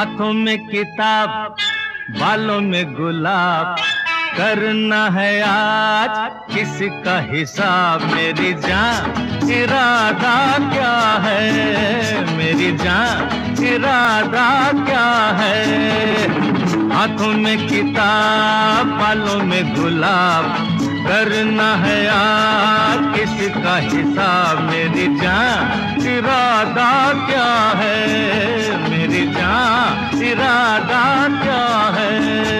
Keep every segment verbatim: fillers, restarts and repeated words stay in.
हाथों में किताब, बालों में गुलाब, करना है आज किसका हिसाब। मेरी जान इरादा क्या है, मेरी जान इरादा क्या है। हाथों में किताब, बालों में गुलाब, करना है आज किसका हिसाब। मेरी जान इरादा क्या है, मेरी जान इरादा क्या है।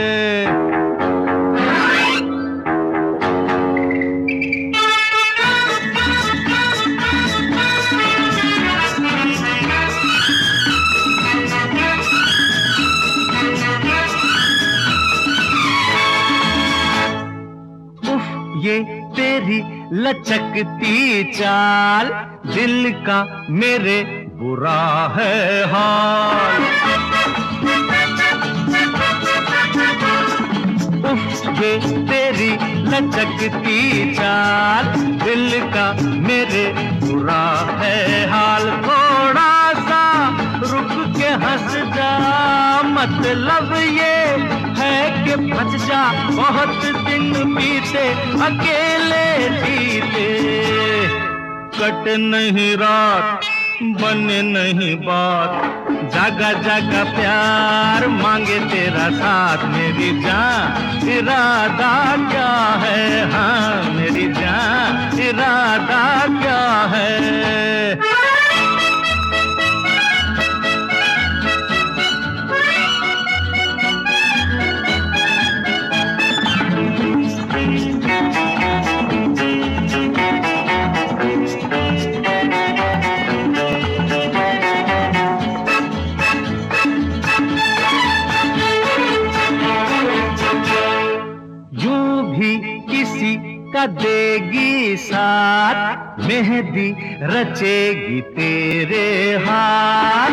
ये तेरी लचकती चाल, दिल का मेरे बुरा है हाल। उफ ये तेरी लचकती चाल, दिल का मेरे बुरा है हाल। थोड़ा सा रुक के हंस जा, मतलब ये है कि फंस जा। बहुत दिन बीते अकेले जीते, कट नहीं रात, बने नहीं बात, जागा जागा प्यार मांगे तेरा साथ। मेरी जान इरादा क्या है, हाँ मेरी जान इरादा क्या है। किसी का देगी साथ, मेहंदी रचेगी तेरे हाथ।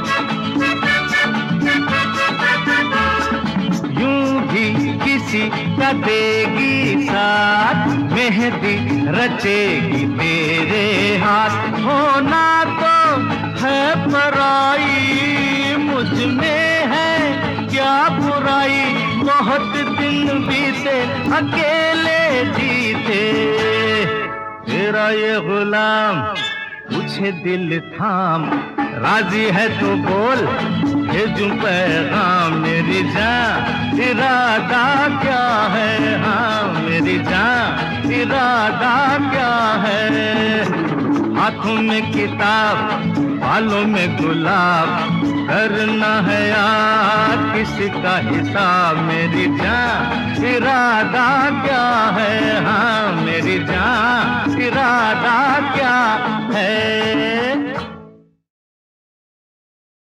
यूं भी किसी का देगी साथ, मेहंदी रचेगी तेरे हाथ। होना तो है पराई, मुझ में है क्या बुराई। बहुत दिन बीते अकेले जीते, तेरा ये गुलाम पूछे दिल थाम। राजी है तो बोल भेजूं पैगाम। मेरी जान इरादा क्या है, हाँ मेरी जान इरादा क्या है। हाथों में किताब, बालों में गुलाब, करना है यार किसका हिसाब। मेरी जान इरादा